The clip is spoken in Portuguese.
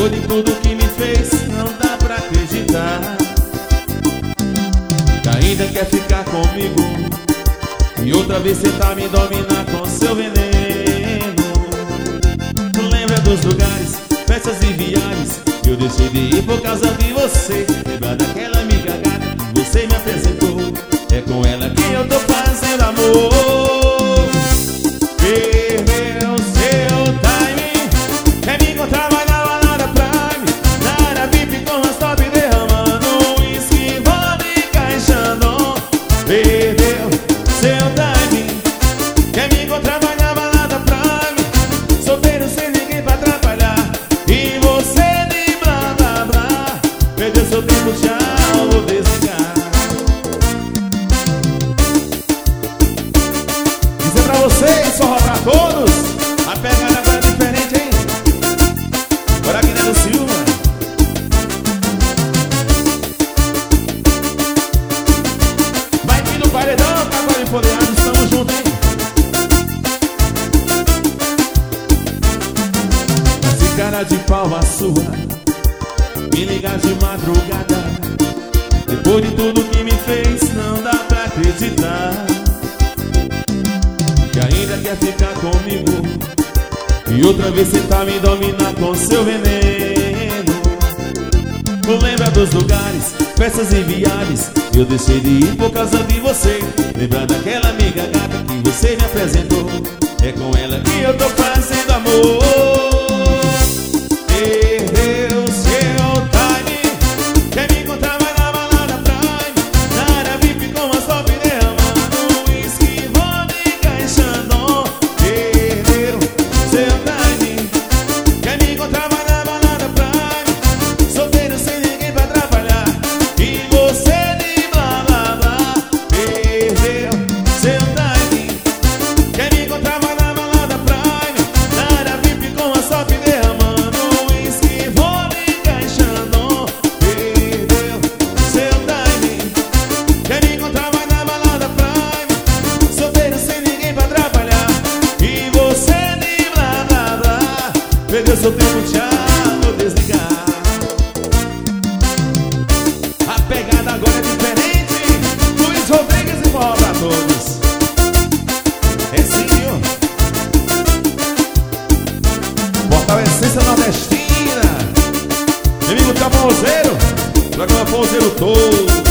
Depois de tudo que me fez, não dá pra acreditar que ainda quer ficar comigo. E outra vez tentar me dominar com seu veneno. Lembra dos lugares, festas e viagens que eu deixei de ir por causa de você. Lembra daquela amiga gata que você me apresentou. É com ela que eu tô fazendo amor. Perdeu seu timing, quer me encontrar, vai na balada Prime, na área VIP com as top derramando uísque, vodka e Xandão. Perdeu seu timing, quer me encontrar, vai na balada Prime, solteiro sem ninguém pra atrapalhar, e você de blá blá blá. Perdeu seu tempo, tchau, vou desligar. Isso é pra vocês, só pra todos. A pegada agora é diferente, hein? Agora aqui é do Silva. Vai vir no paredão, tá agora empoderado, estamos juntos, hein? Esse cara de pau a sua me ligar de madrugada. Depois de tudo que me fez, não dá pra acreditar que ainda quer ficar comigo. E outra vez tentar me dominar com seu veneno. Lembra dos lugares, festas e viagens que eu deixei de ir por causa de você. Lembra daquela amiga gata que você me apresentou. É com ela que eu tô fazendo amor. Perdeu seu timing, quer me encontrar, vai na balada Prime, na área VIP com as top derramando uísque, vodka e Xandão. Perdeu seu timing, quer me encontrar, vai na balada Prime, solteiro sem ninguém pra atrapalhar, e você de blá blá blá. Perdeu seu timing, quer me encontrar, vai na balada Prime, na área VIP com as top derramando uísque, vodka e Xandão. Perdeu seu timing, quer me encontrar, vai na balada Prime, solteiro sem ninguém pra atrapalhar, e você de blá blá blá. Perdeu seu tempo, tchau, vou desligar. A pegada agora é diferente. Luiz Rodrigues e forró pra todos. É sim, ó. Portal Essência Nordestina. Meu amigo Tchau Forrozeiro, programa Forrozeiro todo.